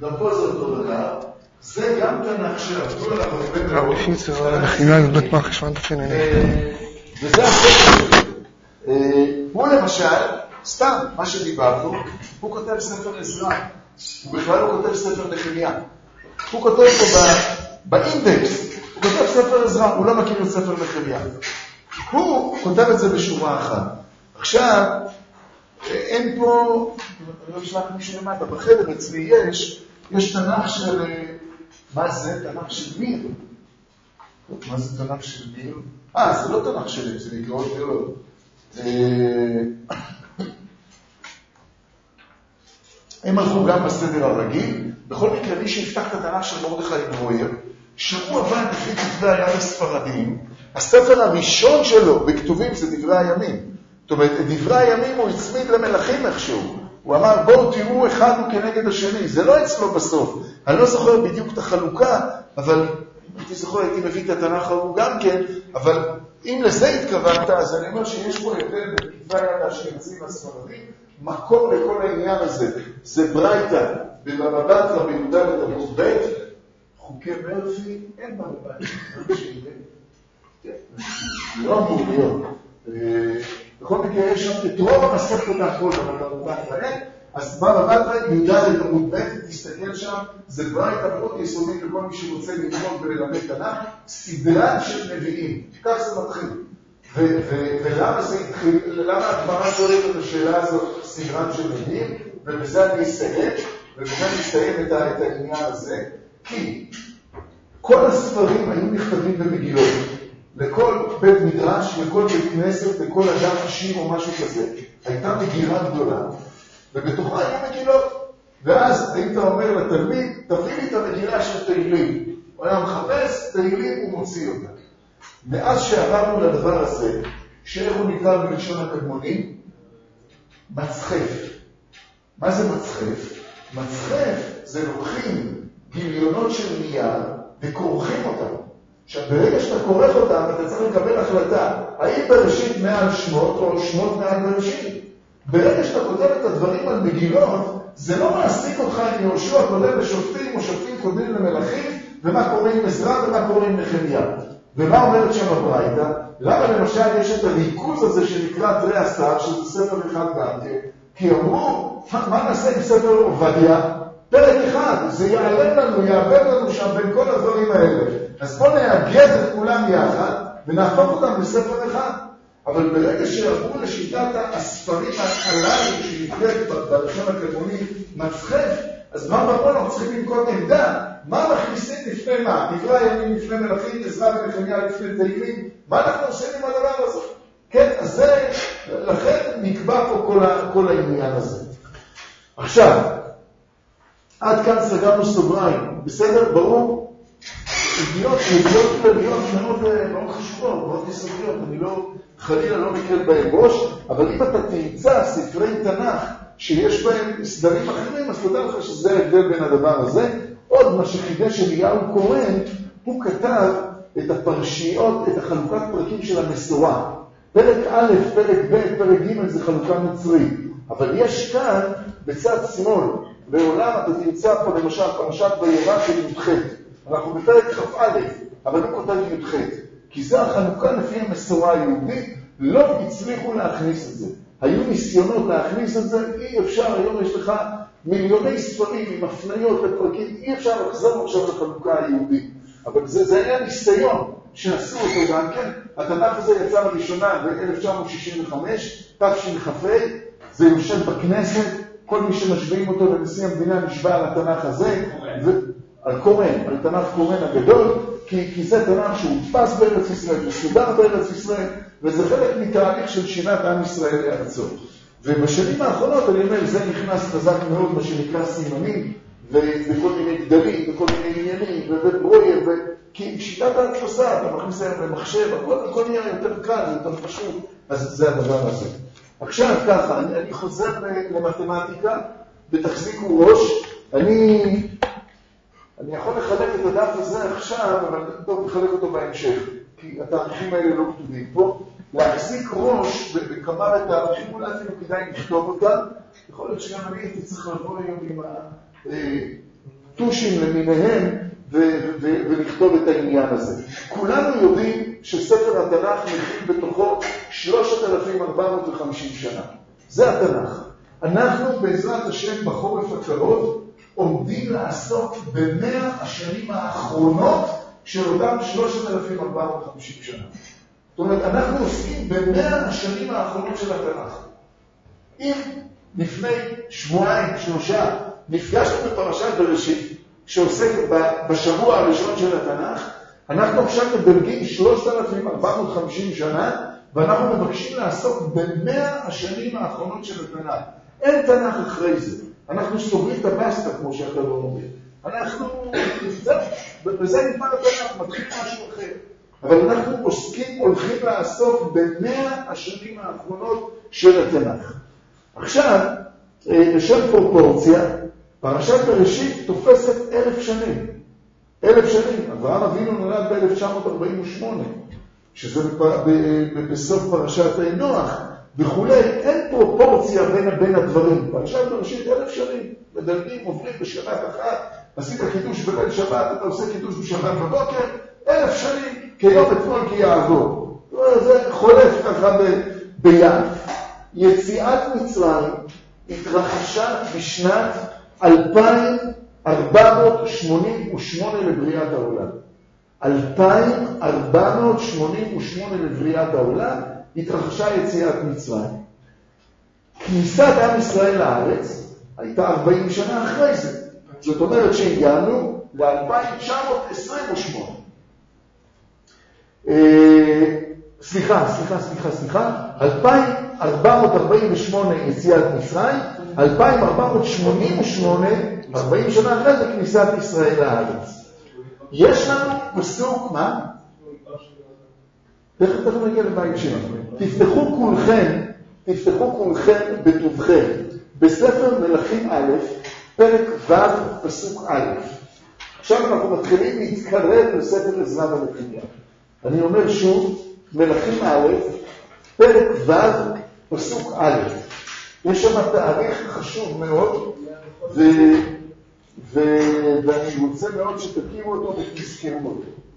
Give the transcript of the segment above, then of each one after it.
גם פה זה אותו דבר. זה גם תנ"ך שעבדו עליו הרבה מאוד. הרפיצה, המכינה לבית מחשבן תפינני. וזה הספר שלו. הוא למשל, סתם, מה שדיברנו, הוא כותב ספר עזרא. הוא בכלל לא כותב ספר נחמיה. הוא כותב פה באינדקס, הוא כותב ספר עזרא, הוא לא מכיר את ספר נחמיה. הוא כותב את זה בשורה אחת. עכשיו, אין פה, אני לא אשלח מישהו למטה, בחדר אצלי יש תנ"ך של, מה זה? תנ"ך של מיר. מה זה תנ"ך של מיר? זה לא תנ"ך שלי, זה נקראות גדולות. הם הלכו גם בסדר הרגיל. בכל מקרה, מי שיפתח את התנ"ך של מרדכי ברויר, שהוא עבד לפי כתבי הימים הספרדיים, הספר הראשון שלו בכתובים זה דברי הימים. זאת אומרת, את דברי הימים הוא הצמיד למלכים איכשהו. הוא אמר, בואו תראו אחד הוא כנגד השני. זה לא אצלו בסוף. אני לא זוכר בדיוק את החלוקה, אבל הייתי זוכר, הייתי מביא את התנ"ך ההוא גם כן, אבל אם לזה התכוונת, אז אני אומר שיש פה הבדל בכתבי הימים האשכנזים הספרדיים, מקור לכל העניין הזה. זה ברייתא, בבבא בתרא בי"ד עמוד ב', חוקי מרפי, אין בבא בתרא. לא אמור להיות. בכל מקרה יש שם את רוב המסכת הכל, אבל בבא בתרא אין. אז בבא בתרא י"ד עמוד ב', תסתכל שם, זה ברייתא מאוד יסודית לכל מי שרוצה ללמוד וללמד תנ"ך, סדרה של נביאים. כך זה מתחיל. ולמה זה התחיל, למה הגמרא שואלת את השאלה הזאת סדרת של נביאים, ובזה אני אסיים את העניין הזה, כי כל הספרים היו נכתבים במגילות, לכל בית מדרש, לכל בית כנסת, לכל אדם עשיר או משהו כזה, הייתה מגילה גדולה, ובתוכה היו מגילות, ואז היית אומר לתלמיד, תביא לי את המגילה של תהילים, הוא היה מחפש תהילים, הוא מוציא אותה. מאז שעברנו לדבר הזה, שאיך הוא נקרא בלשון הקדמונים? מצחף. מה זה מצחף? מצחף זה לוקחים גיליונות של נייר וכורכים אותם. עכשיו, ברגע שאתה כורך אותם, אתה צריך לקבל החלטה, האם בראשית מעל שמות או שמות מעל בראשית. ברגע שאתה כותב את הדברים על מגילות, זה לא מעסיק אותך אם יהושע קודם לשופטים או שופטים קודמים למלכים, ומה קורה עם עזרא ומה קורה עם נחמיה. ומה אומרת שם הברייתא? למה למשל יש את הריכוז הזה שנקרא תרי עשר, שזה ספר אחד גם כן? כי אמרו, מה נעשה עם ספר עובדיה? פרק אחד, זה יעבד לנו שם בין כל הדברים האלה. אז בוא נאגד את כולם יחד ונהפוך אותם לספר אחד. אבל ברגע שעברו לשיטת הספרים הללו שנקראת בלשון הקדמוני מצחף, אז מה בפועל אנחנו צריכים לנקוט עמדה? מה מכניסים לפני מה? דברי הימים לפני מלכים, עזרא ונחמיה לפני תהילים? מה אנחנו עושים עם הדבר הזה? כן, אז זה, לכן נקבע פה כל העניין הזה. עכשיו, עד כאן סגרנו סוגריים. בסדר? ברור? ידיעות כלליות מאוד חשובות, מאוד יסודיות. אני חלילה לא מקל בהם ראש, אבל אם אתה תמצא ספרי תנ"ך שיש בהם סדרים אחרים, אז תדע לך שזה ההבדל בין הדבר הזה. עוד מה שחידש אליהו כהן, הוא כתב את הפרשיות, את החלוקת פרקים של המסורה. פרק א', פרק ב', פרק ג' זה חלוקה נוצרית. אבל יש כאן בצד שמאל, בעולם אתה תמצא פה למשל פרשת וירא של י"ח. אנחנו בפרק כ"א, אבל הוא כותב י"ח. כי זה החלוקה לפי המסורה היהודית, לא הצליחו להכניס את זה. היו ניסיונות להכניס את זה, אי אפשר, היום יש לך מיליוני ספרים עם הפניות לפרקים, אי אפשר לחזור עכשיו לחלוקה היהודית. אבל זה היה ניסיון שעשו אותו גם כן. התנ"ך הזה יצא לראשונה ב-1965, תשכ"ה, זה יושב בכנסת, כל מי שמשווים אותו לנשיא המדינה נשבע על התנ"ך הזה, על קורן, על תנ"ך קורן הגדול, כי זה תנ"ך שהודפס בארץ ישראל, וסודר בארץ ישראל, וזה חלק מתהליך של שיבת עם ישראל לארצו. ובשנים האחרונות, אני אומר, זה נכנס חזק מאוד, מה שנקרא סימנים, וכל מיני גדלים, וכל מיני עניינים, וברויר, כי שיטת ההדפסה, אתה מכניס היום למחשב, הכל נהיה יותר קל, זה יותר פשוט, אז זה הדבר הזה. עכשיו ככה, אני חוזר למתמטיקה, ותחזיקו ראש, אני יכול לחלק את הדף הזה עכשיו, אבל טוב לחלק אותו בהמשך, כי התאריכים האלה לא כתובים פה. להחזיק ראש בכמה התאריכים, אולי אפילו כדאי לכתוב אותם. יכול להיות שגם אני הייתי צריך לבוא היום עם טושים למיניהם ולכתוב את העניין הזה. כולנו יודעים שספר התנ"ך מכיל בתוכו 3,450 שנה. זה התנ"ך. אנחנו בעזרת השם בחורף הקרוב עומדים לעסוק ב100 השנים האחרונות של אותם 3,450 שנה. זאת אומרת, אנחנו עוסקים ב100 השנים האחרונות של התנ"ך. אם לפני שבועיים, 3, נפגשנו בפרשת בראשית, שעוסקת בשבוע הראשון של התנ"ך, אנחנו עכשיו מדרגים 3,450 שנה, ואנחנו מבקשים לעסוק ב100 השנים האחרונות של התנ"ך. אין תנ"ך אחרי זה. אנחנו סוגרים את הבסטה, כמו שאתה לא אומר. אנחנו, בזה נגמר התנ"ך, מתחיל משהו אחר. אבל אנחנו הולכים לעסוק ב100 השנים האחרונות של התנ"ך. עכשיו, לשם פרופורציה, פרשת בראשית תופסת 1,000 שנים. 1,000 שנים. אברהם אבינו נולד ב-1948, שזה בסוף פרשת נוח וכולי. אין פרופורציה בין הדברים. פרשת בראשית 1,000 שנים. מדלגים, עוברים בשבת אחת, עשית קידוש בליל שבת, אתה עושה קידוש בשבת בבוקר, 1,000 שנים, כיום אתמול כי יעבור. זה חולף ככה ביד. יציאת מצרים התרחשה בשנת 2488 לבריאת העולם. 2488 לבריאת העולם התרחשה יציאת מצרים. כניסת עם ישראל לארץ הייתה 40 שנה אחרי זה. זאת אומרת שהגענו ל-2928. סליחה, 2448 יציאת מצרים, 2488, 40 שנה אחרי זה כניסת ישראל לארץ. יש לנו פסוק, מה? תכף נגיע לבית שלנו. תפתחו כולכם בטובכם, בספר מלכים א', פרק ו', פסוק א'. עכשיו אנחנו מתחילים להתקרב לספר עזרא ונחמיה. אני אומר שוב, מלכים א', פרק ו', פסוק א'. יש שם תאריך חשוב מאוד, ואני רוצה מאוד שתכירו אותו ותזכרו אותו.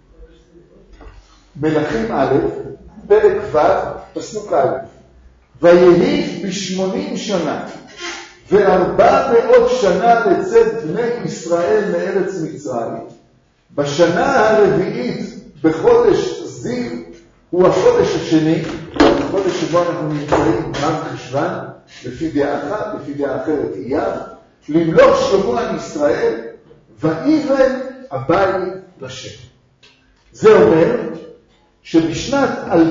מלכים א', פרק ו', פסוק א'. ויהי ב80 שנה ו400 שנה לצאת בני ישראל מארץ מצרים. בשנה הרביעית בחודש זיו, הוא החודש השני, החודש שבו אנחנו נמצאים מר חשוון, לפי דעה אחת, לפי דעה אחרת אייר, למלוך שלמה על ישראל, ויבן הבית לשם. זה אומר שבשנת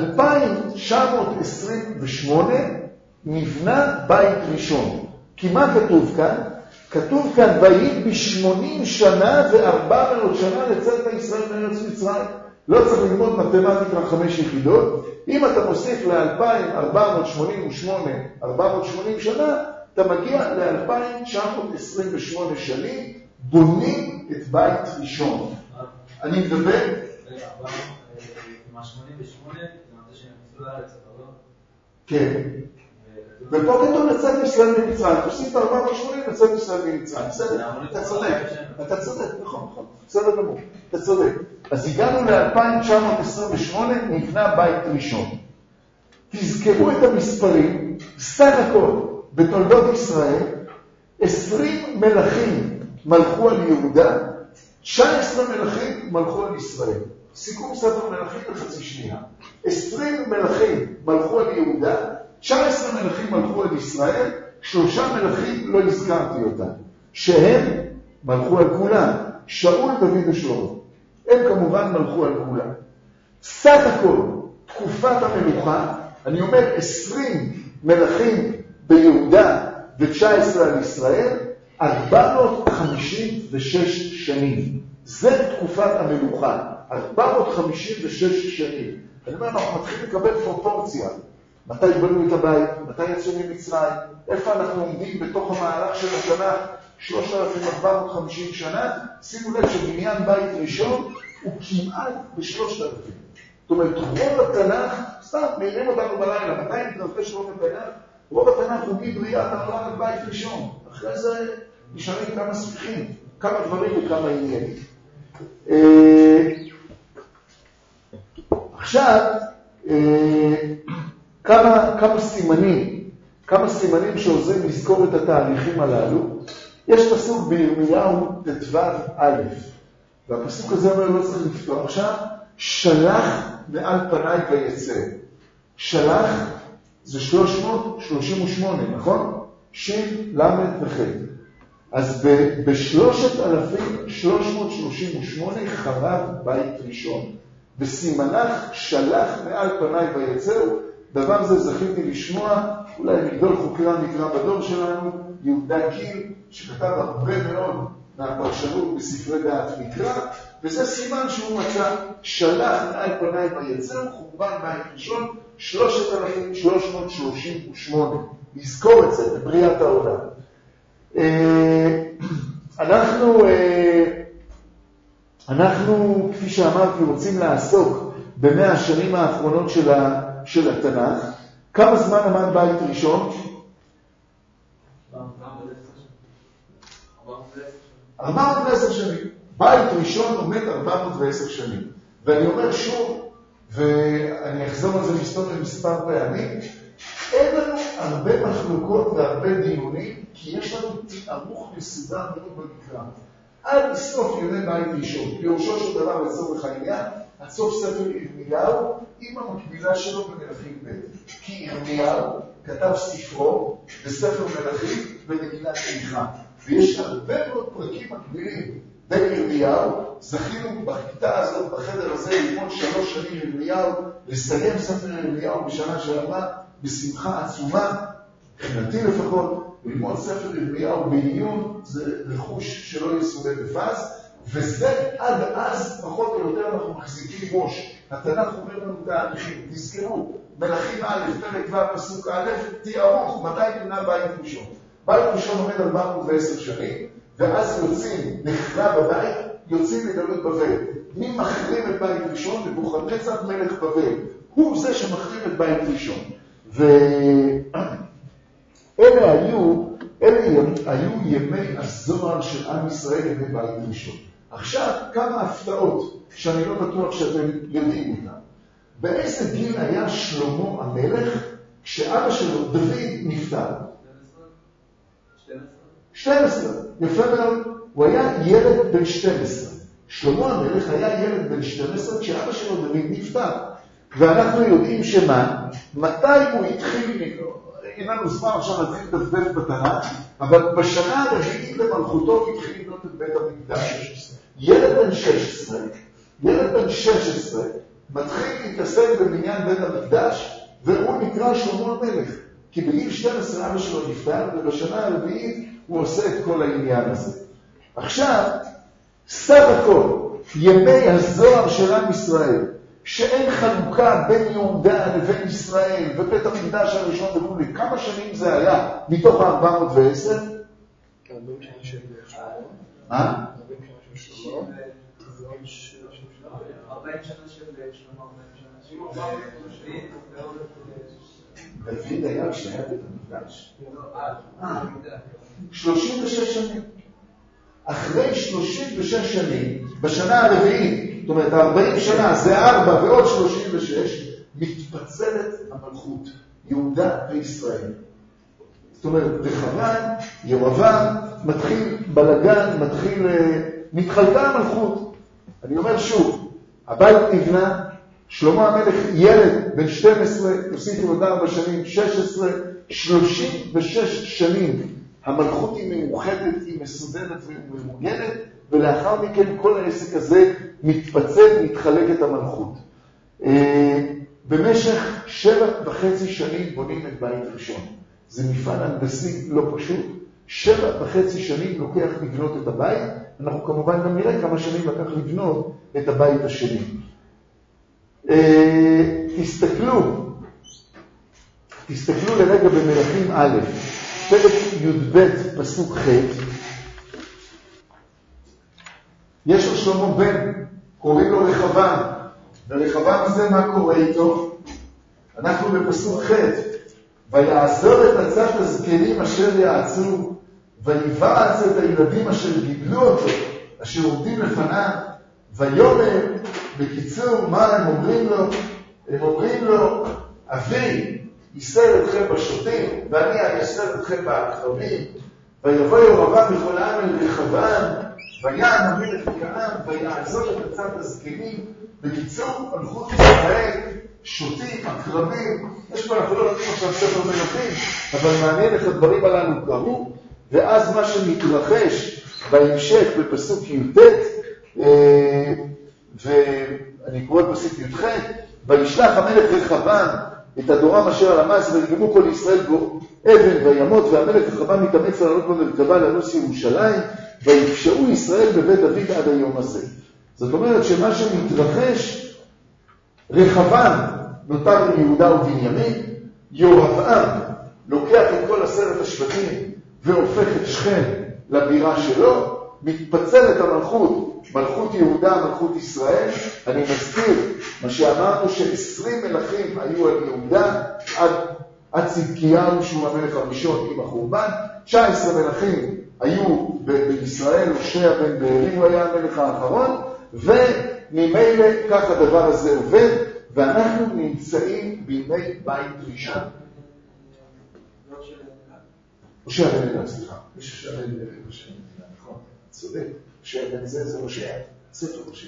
2928 נבנה בית ראשון. כי מה כתוב כאן? כתוב כאן, ויהי ב80 שנה ו400 שנה לצאת ישראל מארץ מצרים. לא צריך ללמוד מתמטיקה 5 יחידות. אם אתה מוסיף ל-2488, 480 שנה, אתה מגיע ל-2928 שנים, בונים את בית ראשון. אני מדבר... מה 88, זה מתי שנכנסו לארץ, אתה לא? כן. ופה כתוב לצאת ישראל ממצרים. תוסיף 480 לצאת ישראל ממצרים. אתה צודק. אתה צודק, נכון. בסדר גמור. אתה צודק. אז הגענו ל-2928, נבנה בית ראשון. תזכרו את המספרים, סך הכל, בתולדות ישראל, 20 מלכים מלכו על יהודה, 19 מלכים מלכו על ישראל. סיכום ספר מלכים בחצי שנייה. 20 מלכים מלכו על יהודה, 19 מלכים מלכו על ישראל, 3 מלכים לא הזכרתי אותם, שהם מלכו על כולם, שאול, דוד ושלמה. הם כמובן מלכו על כולם. סך הכל, תקופת המלוכה, אני אומר 20 מלכים ביהודה ו19 על ישראל, 456 שנים. זה תקופת המלוכה, 456 שנים. אני אומר, אנחנו מתחילים לקבל פרופורציה. מתי בנו את הבית, מתי יצאו ממצרים, איפה אנחנו עומדים בתוך המהלך של השנה, 3,450 שנה. שימו לב שבניין בית ראשון הוא כמעט ב3,000. זאת אומרת, רוב התנ"ך, סתם, מעירים אותנו בלילה, מתי נתרחש רוב התנ"ך? רוב התנ"ך הוא מבריאת העולם על בית ראשון. אחרי זה נשארים כמה ספיחים. כמה דברים וכמה עניינים. עכשיו, כמה סימנים שעוזרים לזכור את התהליכים הללו. יש פסוק בירמיהו ט"ו א', והפסוק הזה אומר לא צריך לפתוח שם, שלח מעל פניי ויצא. שלח זה 338, נכון? שין, למד וחד. אז ב-3,338 חרב בית ראשון. וסימנך שלח מעל פניי ויצאו. דבר זה זכיתי לשמוע, אולי מגדול חוקרי המקרא בדור שלנו, יהודה גיל, שכתב הרבה מאוד מהפרשנות בספרי דעת מקרא, וזה סימן שהוא מצא שלח מעל פניי ויצאו, חורבן בית ראשון, 3,338. נזכור את זה בבריאת העולם. אנחנו, כפי שאמרתי, רוצים לעסוק ב100 השנים האחרונות של התנ"ך. כמה זמן עמד בית ראשון? 410 שנים. בית ראשון עומד 410 שנים. ואני אומר שוב, ואני אחזור על זה מספר פעמים, אין לנו הרבה מחלוקות והרבה דיונים, כי יש לנו תארוך מסודר מאוד במקרא. עד סוף ימי בית ראשון, פירושו של דבר לצורך העניין, עד סוף ספר ירמיהו, עם המקבילה שלו במלכים ב'. כי ירמיהו כתב ספרו בספר מלכים במגילת איכה. ויש הרבה מאוד פרקים מקבילים בין ירמיהו. זכינו בכיתה הזאת, בחדר הזה, ללמוד 3 שנים ירמיהו, לסיים ספר ירמיהו בשנה שעברה בשמחה עצומה, מבחינתי לפחות, ללמוד ספר ירמיהו בעיון, זה רכוש שלא יסודה בפז, וזה עד אז פחות או יותר אנחנו מחזיקים ראש. התנ"ך אומר לנו תהליכים, תזכרו, מלכים א', פרק ו' פסוק א', תיארוך, מתי נבנה בית ראשון? בית ראשון עומד 410 שנים, ואז יוצאים, נחרב הבית, יוצאים לגלות בבל. מי מחרים את בית ראשון? נבוכדנצר מלך בבל. הוא זה שמחרים את בית ראשון. אלה היו ימי הזוהר של עם ישראל ימי בית ראשון. עכשיו כמה הפתעות שאני לא בטוח שאתם יודעים אותם. באיזה גיל היה שלמה המלך כשאבא שלו דוד נפטר? 12. יפה מאוד. הוא היה ילד בן 12. שלמה המלך היה ילד בן 12 כשאבא שלו דוד נפטר. ואנחנו יודעים שמה? מתי הוא התחיל, אין לנו זמן עכשיו להתחיל לדבר בתנ"ך, אבל בשנה הרביעית למלכותו התחיל לבנות את בית המקדש. ילד בן 16 מתחיל להתעסק בבניין בית המקדש, והוא נקרא שלמה המלך. כי בגיל 12 אבא שלו נפטר, ובשנה הרביעית הוא עושה את כל העניין הזה. עכשיו, סך הכל, ימי הזוהר של עם ישראל, שאין חלוקה בין יהודה לבין ישראל ובית המקדש הראשון וכו', כמה שנים זה היה מתוך 410? 40 שנה של שלמה. מה? 40 שנה של שלמה. 40 שנה של שלמה, 40 שנה של דוד היה כשהיה בית המקדש. 36 שנים. אחרי 36 שנים, בשנה הרביעית, זאת אומרת 40 שנה, זה 4 ועוד 36, מתפצלת המלכות, יהודה וישראל. זאת אומרת, רחבעם, ירבעם, מתחיל בלגן, מתחלקה המלכות. אני אומר שוב, הבית נבנה, שלמה המלך ילד בן 12, תוסיפו עוד 4 שנים, 16, 36 שנים. המלכות היא מאוחדת, היא מסודרת וממוגנת, ולאחר מכן כל העסק הזה מתפצל, מתחלק את המלכות. במשך 7.5 שנים בונים את בית ראשון. זה מפעל הנדסי לא פשוט. 7.5 שנים לוקח לבנות את הבית. אנחנו כמובן גם נראה כמה שנים לקח לבנות את הבית השני. תסתכלו לרגע במלכים א', פרק י"ב פסוק ח'. יש לו שלמה בן, קוראים לו רחבעם, ורחבעם הזה מה קורה איתו? אנחנו בפסוק ח'. ויעזור את עצת הזקנים אשר יעצו, ויבעץ את הילדים אשר גידלו אותו, אשר עומדים לפניו, ויאמר, בקיצור, מה הם אומרים לו? הם אומרים לו, אבי, ייסר אתכם בשוטים, ואני אייסר אתכם בעקרבים, ויבוא ירבעם בכל העם אל רחבעם, ויען המלך מכנען, ויעזוב את הצד הזקנים. בקיצור, מלכות ישראל, שוטים, עקרבים, יש פה, אנחנו לא יודעים עכשיו ספר מלכים, אבל מעניין איך הדברים הללו קרו, ואז מה שמתרחש בהמשך בפסוק י"ט, ואני קורא בפסוק י"ח, וישלח המלך רחבעם את אדורם אשר על המס, וירגמו כל ישראל בו אבן וימות, והמלך רחבעם מתאמץ לעלות במרכבה לנוס ירושלים, ויפשעו ישראל בבית דוד עד היום הזה. זאת אומרת שמה שמתרחש, רחבעם נותר עם יהודה ובנימין, ירבעם לוקח את כל 10 השבטים והופך את שכם לבירה שלו, מתפצלת המלכות, מלכות יהודה, מלכות ישראל. אני מזכיר מה שאמרנו ש20 מלכים היו על יהודה עד צדקיהו שהוא המלך הראשון עם החורבן, 19 מלכים היו בישראל, הושע בן בארי הוא היה המלך האחרון, וממילא כך הדבר הזה עובד, ואנחנו נמצאים בימי בית ראשון. הושע בן בארי, סליחה, יש הושע בן בארי, נכון, צודק, הושע בן זה הושע, ספר הושע.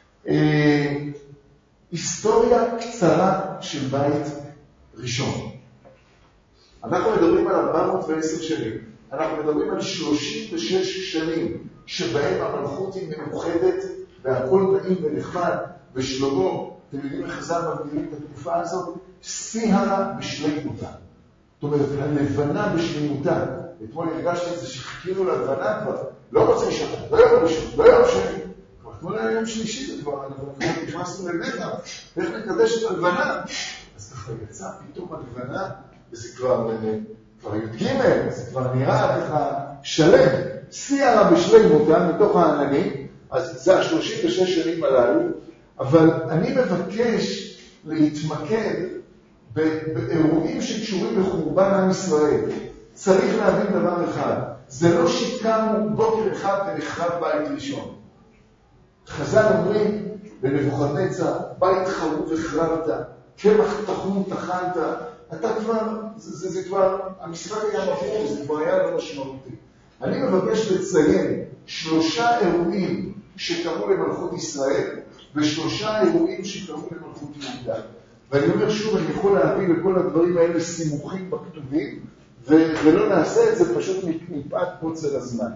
היסטוריה קצרה של בית ראשון. אנחנו מדברים על 410 שנים. אנחנו מדברים על 36 שנים שבהם המלכות היא מאוחדת והכל נעים ונחמד ושלמה, אתם יודעים איך חז"ל מגדירים את התקופה הזאת? סיהרה בשלמותה. זאת אומרת, הלבנה בשלמותה. אתמול הרגשתי את זה שחיכינו ללבנה כבר, לא רוצה שבת, לא יום ראשון, לא יום שני. כבר אתמול היה יום שלישי, זה כבר, אנחנו נכנסנו למטה, איך נקדש את הלבנה? אז ככה יצא פתאום הלבנה, וזה כבר י"ג, זה כבר נראה ככה שלם, סיהרה בשלמותה מתוך העננים, אז זה 36 שנים הללו, אבל אני מבקש להתמקד באירועים שקשורים לחורבן עם ישראל. צריך להבין דבר אחד, זה לא שקמו בוקר אחד ונחרב בית ראשון. חז"ל אומרים בנבוכדנצר, בית חרוב החרבת, קמח טחון טחנת, אתה כבר, זה כבר, המשחק היה מפעול, זה כבר היה לא משמעותי. אני מבקש לציין 3 אירועים שקרו למלכות ישראל, ו3 אירועים שקרו למלכות יהודה. ואני אומר שוב, אני יכול להביא לכל הדברים האלה סימוכים בכתובים, ולא נעשה את זה פשוט מפאת קוצר הזמן.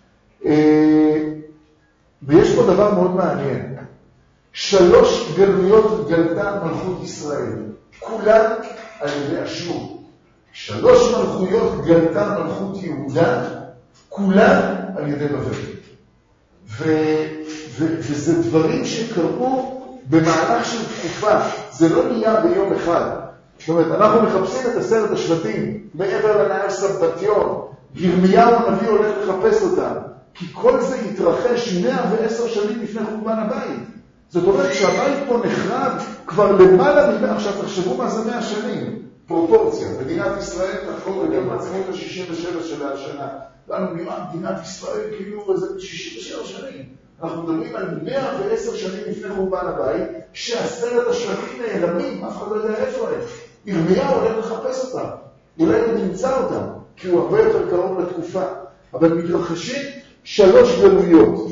ויש פה דבר מאוד מעניין. 3 גלויות גלתה מלכות ישראל, כולן על ידי אשור. 3 מלכויות גלתה מלכות יהודה, כולן על ידי בבל. וזה דברים שקרו במהלך של תקופה, זה לא נהיה ביום אחד. זאת אומרת, אנחנו מחפשים את 10 השבטים מעבר לנהר סבתיון, ירמיהו הנביא הולך לחפש אותם, כי כל זה התרחש 110 שנים לפני חורבן הבית. זאת אומרת שהבית פה נחרב כבר למעלה מ... עכשיו תחשבו מה זה 100 שנים, פרופורציה. מדינת ישראל תחקור ליום העצמאות ה-67 של השנה. לנו נראה מדינת ישראל כאילו איזה 67 שנים. אנחנו מדברים על 110 שנים לפני חורבן הבית, ש10 השבטים נעלמים, אף אחד לא יודע איפה הם. ירמיהו הולך לחפש אותם, אולי הוא נמצא אותם, כי הוא הרבה יותר קרוב לתקופה. אבל מתרחשים 3 גלויות.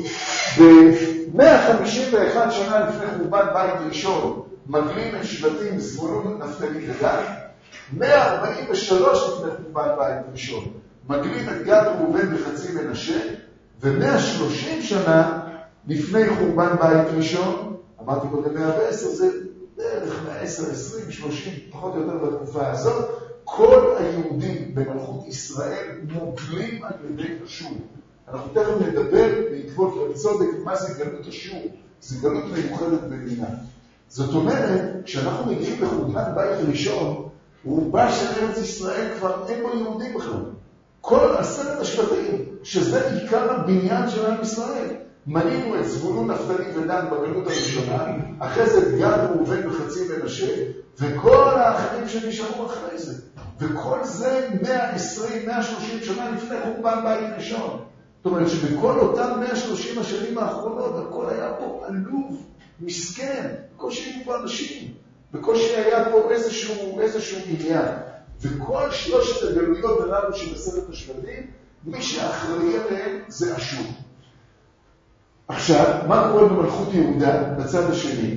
ב-151 שנה לפני חורבן בית ראשון, מגלים את שבטים זבולון, נפתלי ודן. 143 לפני חורבן בית ראשון, מגלים את גד ראובן וחצי מנשה. ו130 שנה לפני חורבן בית ראשון, אמרתי קודם 110, זה בערך 110, 20, 30, פחות או יותר בתקופה הזאת, כל היהודים במלכות ישראל מוגלים על ידי אשור. אנחנו תכף נדבר בעקבות צודק מה זה גלות אשור, זה גלות מיוחדת במדינה. זאת אומרת, כשאנחנו מגיעים לחורבן בית ראשון, רובה של ארץ ישראל כבר אין בו יהודים בכלל. כל 10 השבטים, שזה עיקר הבניין של עם ישראל, מנינו את זבולון, נפתלי ודן בגלות הראשונה, אחרי זה גד, ראובן וחצי מנשה, וכל האחרים שנשארו אחרי זה. וכל זה 120, 130 שנה לפני חורבן בית ראשון. זאת אומרת שבכל אותם 130 השנים האחרונות, הכל היה פה עלוב, מסכן, בקושי היו פה אנשים, בקושי היה פה איזשהו עניין. וכל שלושת הגלויות הללו של 10 השבטים, מי שאחראי עליהם זה אשור. עכשיו, מה קורה במלכות יהודה בצד השני?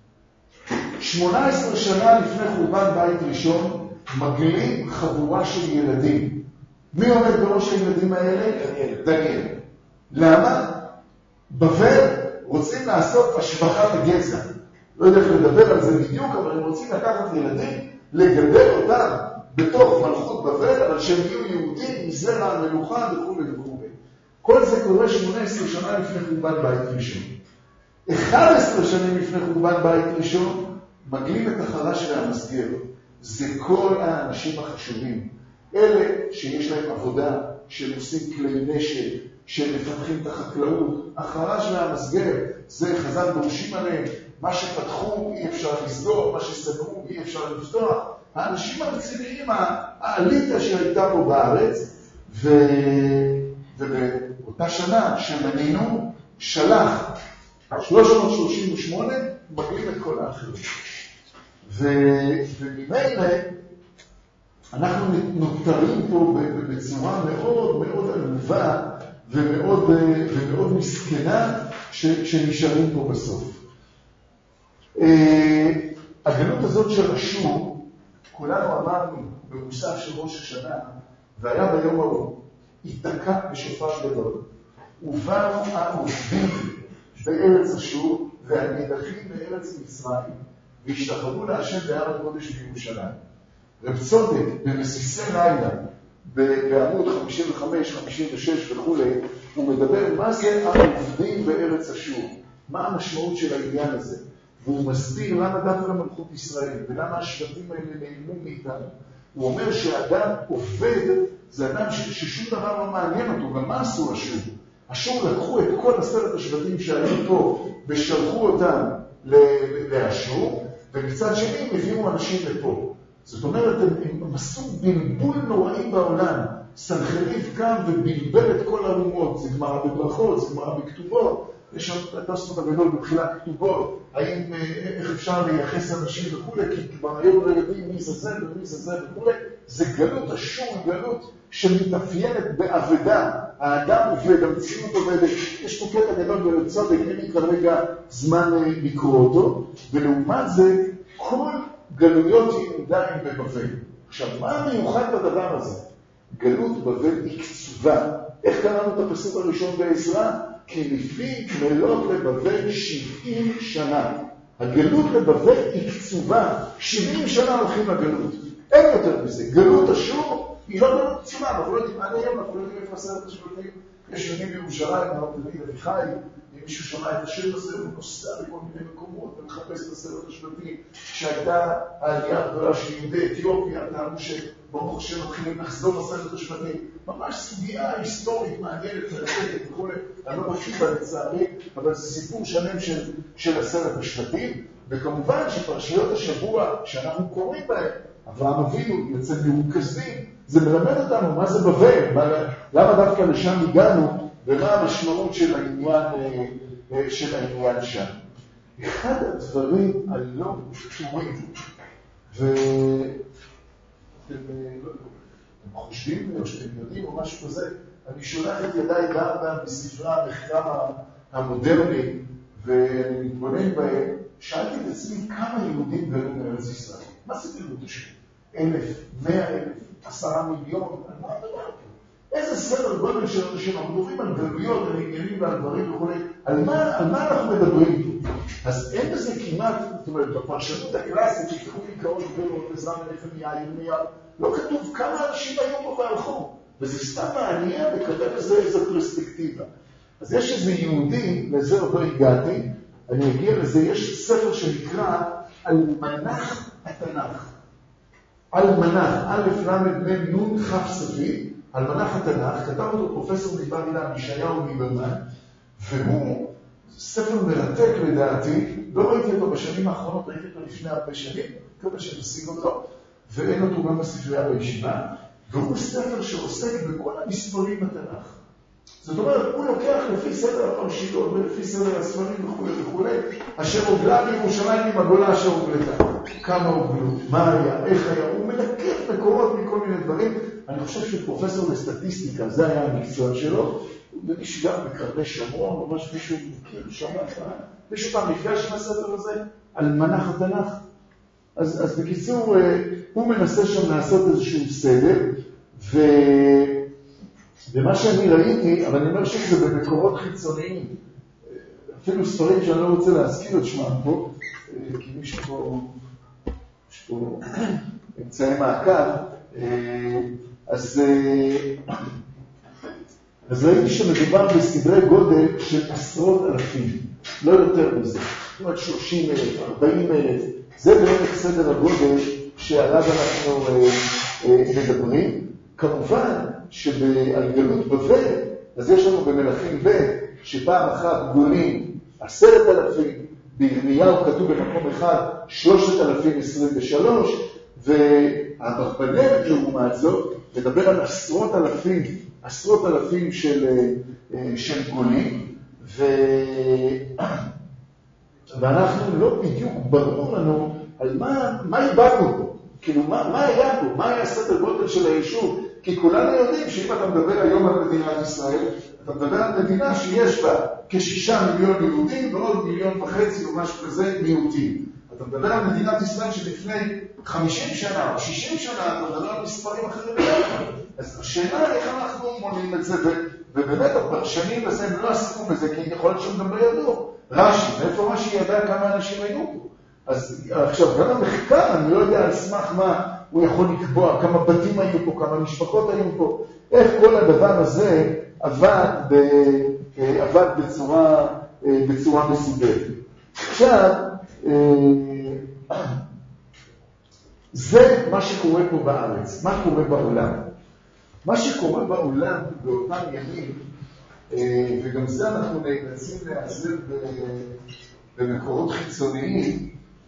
18 שנה לפני חורבן בית ראשון, מגלים חבורה של ילדים. מי עומד בראש הילדים האלה? דניאל. למה? בבל רוצים לעשות השבחת הגזע. לא יודע איך לדבר על זה בדיוק, אבל הם רוצים לקחת ילדים, לגדל אותם בתוך מלכות בבל, אבל שהם יהיו יהודים, מזרע המלוכה וכו' וכו'. כל זה קורה 18 שנה לפני חורבן בית ראשון. 11 שנים לפני חורבן בית ראשון, מגלים את החרש והמסגר. זה כל האנשים החשובים. אלה שיש להם עבודה, שעושים כלי נשק, שמפתחים את החקלאות. החרש והמסגר, זה חז"ל דורשים עליהם. מה שפתחו אי אפשר לסגור, מה שסגרו אי אפשר לפתוח. האנשים הרציניים, האליטה שהייתה פה בארץ, ובאותה שנה שמנינו, שלח 338, מגלים את כל האחרים. וממילא אנחנו נותרים פה בצורה מאוד מאוד עלובה ומאוד מסכנה שנשארים פה בסוף. הגלות הזאת של אשור, כולנו אמרנו במוסף של ראש השנה, והיה ביום ההוא, התקע בשופר גדול, ובאו העובדים בארץ אשור והנידחים בארץ מצרים, והשתחוו להשם בהר הקודש בירושלים. רב צודק במסיסי לילה, בעמוד 55, 56 וכו', הוא מדבר מה זה העובדים בארץ אשור, מה המשמעות של העניין הזה. והוא מסביר למה דווקא למלכות ישראל, ולמה השבטים האלה נעלמו מאיתנו. הוא אומר שהאדם עובד, זה אדם ששום דבר לא מעניין אותו. גם מה עשו אשור? אשור לקחו את כל 10 השבטים שהיו פה, ושלחו אותם לאשור, ומצד שני הביאו אנשים לפה. זאת אומרת, הם עשו בלבול נוראי בעולם. סנחריב קם ובלבל את כל האומות. זה גמרא בברכות, זה גמרא בכתובות. יש שם התוספות הגדול בתחילת כתובות, האם איך אפשר לייחס אנשים וכו', כי כבר היום לא יודעים מי זה זה ומי זה זה וכו'. זה גלות, אשור גלות שמתאפיינת בעבדה. האדם עובד, המציאות עובדת. יש פה קטע גדול ולצודק, אין לי כרגע זמן לקרוא אותו, ולעומת זה כל גלויות יהודה הם בבבל. עכשיו, מה המיוחד בדבר הזה? גלות בבל היא קצובה. איך קראנו את הפסוק הראשון בעזרא? כי לפי מלאת לבבל 70 שנה. הגלות לבבל היא קצובה. 70 שנה הולכים לגלות. אין יותר מזה. גלות אשור היא לא גלות קצובה. אנחנו לא יודעים, עד היום אנחנו לא יודעים איפה 10 השבטים. יש ימים בירושלים, אנחנו תמיד אביחי, אם מישהו שמע את השיר הזה, הוא נוסע בכל מיני מקומות ומחפש את 10 השבטים. שהייתה העלייה הגדולה של יהודי אתיופיה, טענו שברוך השם מתחילים לחזור 10 השבטים. ממש סוגיה היסטורית מעניינת לרשת וכו'. אני לא חושב בה לצערי, אבל זה סיפור שלם של 10 השבטים. וכמובן שפרשיות השבוע שאנחנו קוראים בהם, אברהם אבינו יוצא מרוכזים, זה מלמד אותנו מה זה בבל, למה דווקא לשם הגענו, ומה המשמעות של העניין שם. אחד הדברים הלא פשורים, ואתם חושבים או שאתם יודעים או משהו כזה, אני שולח את ידיי גם בספרי המחקר המודרני, ואני מתבונן בהם, שאלתי את עצמי כמה יהודים גלו בארץ ישראל. מה זה גלות השם? 1,000, 100,000, 10 מיליון, על מה מדבר פה? איזה סדר גודל של אנשים, אנחנו מדברים על גלויות, על עניינים ועל דברים וכו', על מה אנחנו מדברים פה? אז אין בזה כמעט, זאת אומרת, בפרשנות הקלאסית, שתקחו מקראות גדולות, עזרא מנחמיה, ירמיה, לא כתוב כמה אנשים היו פה והלכו, וזה סתם מעניין לקבל איזה פרספקטיבה. אז יש איזה יהודי, לזה עוד לא הגעתי, אני אגיע לזה, יש ספר שנקרא אלמנח התנ"ך. אלמנח, א' ל' נ' כ' סבי, אלמנח התנ"ך, כתב אותו פרופסור מבר אילן, ישעיהו ליברמן, והוא ספר מרתק לדעתי, לא ראיתי אותו בשנים האחרונות, ראיתי אותו לפני הרבה שנים, כמה שנשיג אותו, ואין אותו גם בספרייה בישיבה, והוא ספר שעוסק בכל המספרים בתנ"ך. זאת אומרת, הוא לוקח לפי סדר הפרשיות ולפי סדר הספרים וכו' וכו', אשר הוגלה בירושלים עם הגולה אשר הוגלתה. כמה הוגלו, מה היה, איך היה, הוא מלקט מקורות מכל מיני דברים. אני חושב שפרופסור לסטטיסטיקה, זה היה המקצוע שלו, ומי שגם בקרני שומרון, ממש מישהו מכיר שמע, מישהו פעם נפגש עם הספר הזה על מנח התנ"ך. אז בקיצור, הוא מנסה שם לעשות איזשהו סדר, ומה שאני ראיתי, אבל אני אומר שזה במקורות חיצוניים, אפילו ספרים שאני לא רוצה להזכיר את שמם פה, כי מישהו פה, יש פה אמצעי מעקב, אז ראיתי שמדובר בסדרי גודל של עשרות אלפים, לא יותר מזה, זאת אומרת 30,000, 40,000, זה בערך סדר הגודל שעליו אנחנו מדברים. כמובן שבהתגלות בבל, אז יש לנו במלכים ב' שפעם אחת גולים 10,000, בירמיהו כתוב במקום אחד 3,023, והאברבנאל לעומת זאת מדבר על עשרות אלפים של גולים, ואנחנו לא בדיוק ברור לנו על מה איבדנו פה, כאילו מה היה פה, מה היה סדר גודל של היישוב, כי כולנו יודעים שאם אתה מדבר היום על מדינת ישראל, אתה מדבר על מדינה שיש בה כ6 מיליון יהודים ועוד 1.5 מיליון או משהו כזה מיעוטים. אתה מדבר על מדינת ישראל שלפני 50 שנה או 60 שנה, אתה מדבר על מספרים אחרים. אז השאלה איך אנחנו מונים את זה, ובאמת הפרשנים לזה הם לא עסקו בזה, כי יכול להיות שהם גם לא ידעו. רש"י, מאיפה רש"י ידע כמה אנשים היו פה? אז עכשיו, גם המחקר, אני לא יודע על סמך מה הוא יכול לקבוע, כמה בתים היו פה, כמה משפחות היו פה, איך כל הדבר הזה עבד בצורה מסודרת. עכשיו, זה מה שקורה פה בארץ, מה קורה בעולם. מה שקורה בעולם באותם ימים, וגם זה אנחנו נאלצים להיעזר במקורות חיצוניים,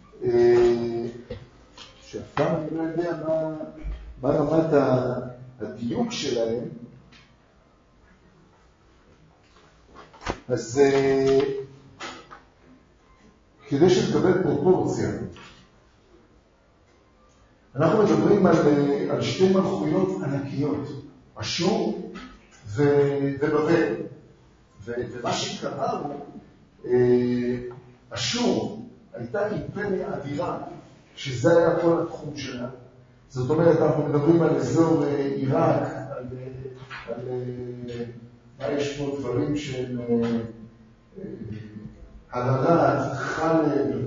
שאף פעם אני לא יודע מה רמת הדיוק שלהם. אז כדי שתקבל פרופורציה, אנחנו מדברים על שתי מלכויות ענקיות, אשור ובבל. ומה שקרה הוא, אשור הייתה אימפריה אדירה, שזה היה כל התחום שלה. זאת אומרת, אנחנו מדברים על אזור עיראק, על מה יש פה דברים של הררת, חלב,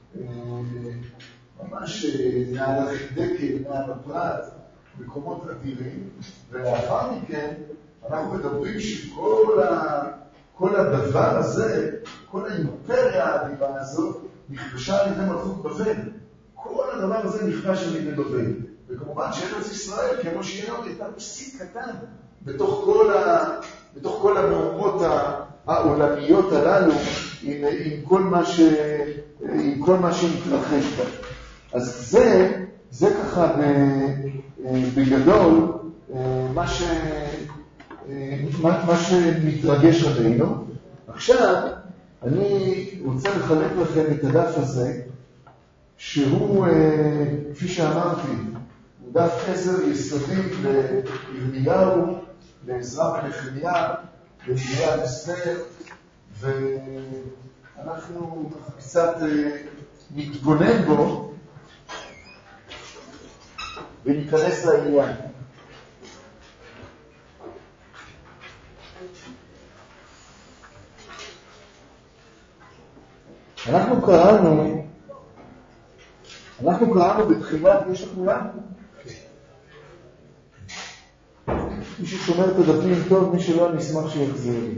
ממש נעל החידקל, נעל הפרט, מקומות אדירים, ולאחר מכן אנחנו מדברים שכל הדבר הזה, כל האימפריה האדירה הזאת, נכבשה על ידי מלכות בבל. כל הדבר הזה נכבש על ידי בבל. וכמובן שארץ ישראל, כמו שהיא היום, הייתה פסיק קטן בתוך כל המהומות העולמיות הללו, עם כל מה שמתרחש בה. אז זה ככה בגדול מה שמתרגש עלינו. עכשיו אני רוצה לחלק לכם את הדף הזה, שהוא, כפי שאמרתי, הוא דף עזר יסודי לירמיהו, לעזרא ונחמיה, לירמיהו אסתר, ואנחנו קצת נתבונן בו וניכנס לעניין. אנחנו קראנו בתחילת, יש לכולם? מי ששומר את הדפים טוב, מי שלא, אני אשמח שיחזיר לי.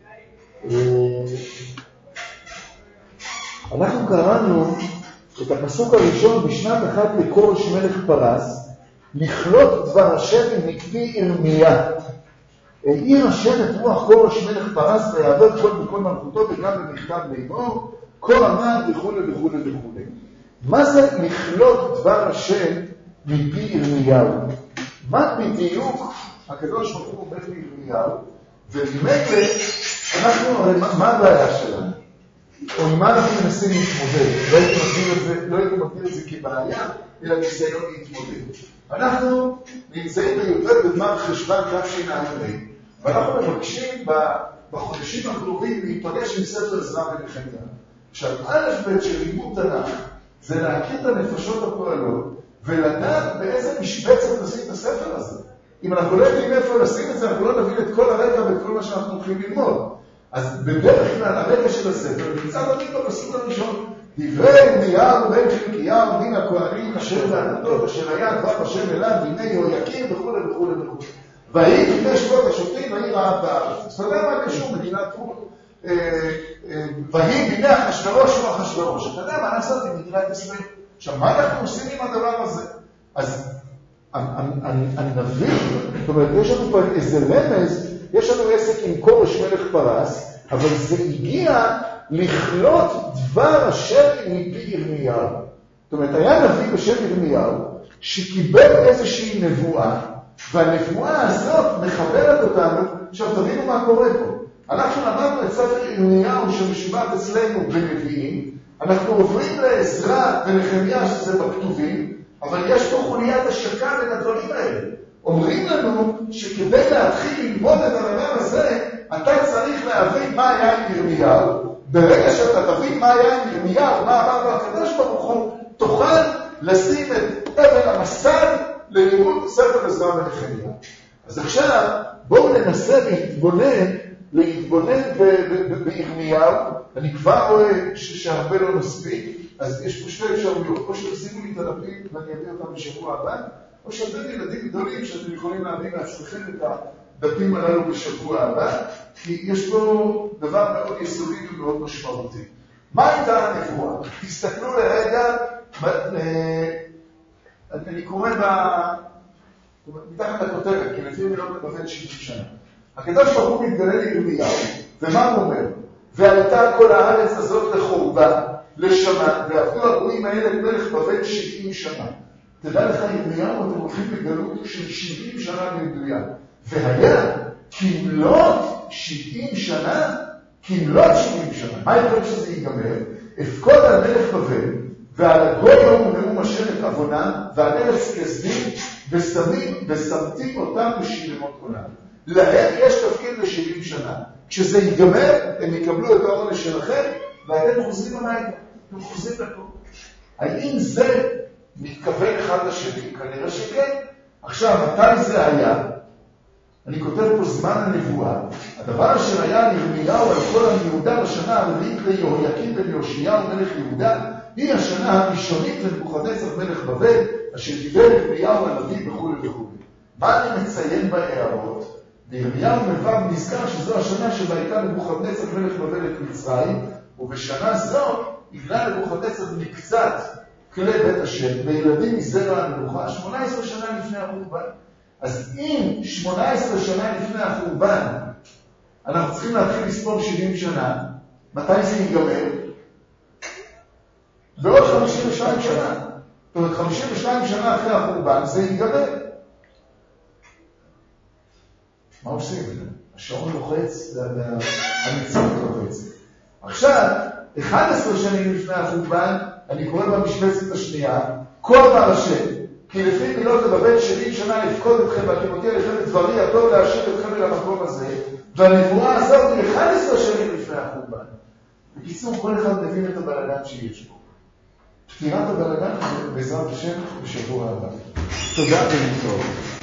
אנחנו קראנו את הפסוק הראשון בשנת אחת לקורש מלך פרס, לכלות דבר השם מפי ירמיה. עיר השם את רוח כורש מלך פרס ויעבוד כל בכל מלכותו וגם במכתב לאמור, כל עמד וכו' וכו' וכו'. מה זה לכלות דבר השם מפי ירמיהו? מה בדיוק הקדוש ברוך הוא אומר לירמיהו? וממילא אנחנו, הרי מה הבעיה שלנו? או עם מה אנחנו מנסים להתמודד? לא הייתי מגדיר את זה כבעיה, אלא ניסיון להתמודד. אנחנו נמצאים ביותר בזמן חשבן תשע"ה, ואנחנו מבקשים בחודשים הקרובים להיפגש עם ספר עזרא ונחמיה. עכשיו, א' ב' של לימוד תנ"ך זה להכיר את הנפשות הפועלות ולדעת באיזה משבצת נשים את הספר הזה. אם אנחנו לא יודעים איפה לשים את זה, אנחנו לא נבין את כל הרקע ואת כל מה שאנחנו הולכים ללמוד. אז בדרך כלל הרקע של הספר נמצא תמיד בפסוק הראשון. דברי ירמיהו בן חלקיהו מן הכהנים אשר בענתות אשר היה דבר השם אליו בימי יהויקים וכו' וכו' וכו'. ויהי לפני שבועות השופטים ויהי רעב בארץ. אתה יודע מה קשור מדינת חו"ל? ויהי בימי אחשוורוש הוא אחשוורוש. אתה יודע מה לעשות עם מדינת ישראל? עכשיו, מה אנחנו עושים עם הדבר הזה? אז הנביא, זאת אומרת, יש לנו פה איזה רמז, יש לנו עסק עם כורש מלך פרס, אבל זה הגיע לכלות דבר השם מפי ירמיהו. זאת אומרת, היה נביא בשם ירמיהו, שקיבל איזושהי נבואה, והנבואה הזאת מחברת אותנו. עכשיו תבינו מה קורה פה. אנחנו למדנו את ספר ירמיהו שמשובט אצלנו בנביאים, אנחנו עוברים לעזרא ונחמיה שזה בכתובים, אבל יש פה חוליית השקה בין הדברים האלה. אומרים לנו שכדי להתחיל ללמוד את הדבר הזה, אתה צריך להבין מה היה עם ירמיהו. ברגע שאתה תבין מה היה עם ירמיהו, מה אמר הקדוש ברוך הוא, תוכל לשים את אבן המסד ללימוד ספר עזרא ונחמיה. אז עכשיו בואו ננסה להתבונן בירמיהו. אני כבר רואה שהרבה לא נספיק, אז יש פה שתי אפשרויות. או שתשימו לי את הדפים ואני אביא אותם בשבוע הבא, או שאתם ילדים גדולים שאתם יכולים להביא לעצמכם את הדפים הללו בשבוע הבא, כי יש פה דבר מאוד יסודי ומאוד משמעותי. מה הייתה הנבואה? תסתכלו לרגע, אני קורא מתחת לכותרת, כי לפי מילות בבבל 70 שנה. הקדוש ברוך הוא מתגלה לירמיהו, ומה הוא אומר? ועלתה כל הארץ הזאת לחורבה, לשמה, ועבדו הגויים האלה מלך בבל 70 שנה. תדע לך ירמיהו, אתם הולכים בגלות של 70 שנה במדויק. והיה כמלות 70 שנה, כמלות 70 שנה. מה יקרה שזה ייגמר? אפקוד על מלך בבל, ועל הגוי ההוא נאום השם את עוונם, ועל ארץ כסדים, ושמתי אותם בשלמות עולם. להם יש תפקיד ל70 שנה. כשזה ייגמר, הם יקבלו את העונש שלכם, ואתם חוזרים הביתה. אתם חוזרים לפה. האם זה מתכוון אחד לשני? כנראה שכן. עכשיו, מתי זה היה? אני כותב פה זמן הנבואה. הדבר אשר היה לירמיהו על כל יהודה בשנה הרביעית ליהויקים בן יאשיהו מלך יהודה, היא השנה הראשונית לנבוכדנצר מלך בבל, אשר דיבר ירמיהו הנביא וכו' וכו'. מה אני מציין בהערות? וירמיהו נזכר שזו השנה שבה הייתה נבוכדנצר מלך בבל את מצרים, ובשנה זו הגלה נבוכדנצר מקצת כלי בית השם, וילדים מזרע הנבוכה 18 שנה לפני החורבן. אז אם 18 שנה לפני החורבן אנחנו צריכים להתחיל לספור 70 שנה, מתי זה ייגמר? בעוד 52 שנה. זאת אומרת, 52 שנה אחרי החורבן זה ייגמר. מה עושים? השעון לוחץ, המציאות לוחץ. עכשיו, 11 שנים לפני החורבן, אני קורא במשבצת השנייה, כל דבר השם, כי לפי מילות לבבל 70 שנה לפקוד אתכם, ואתם אותי עליכם את דברי הטוב להשיב אתכם אל המקום הזה, והנבואה הזאת היא 11 שנים לפני החורבן. בקיצור, כל אחד מבין את הבלגן שיש פה. פתירת הבלגן בעזרת השם בשבוע הבא. תודה ולהתראות.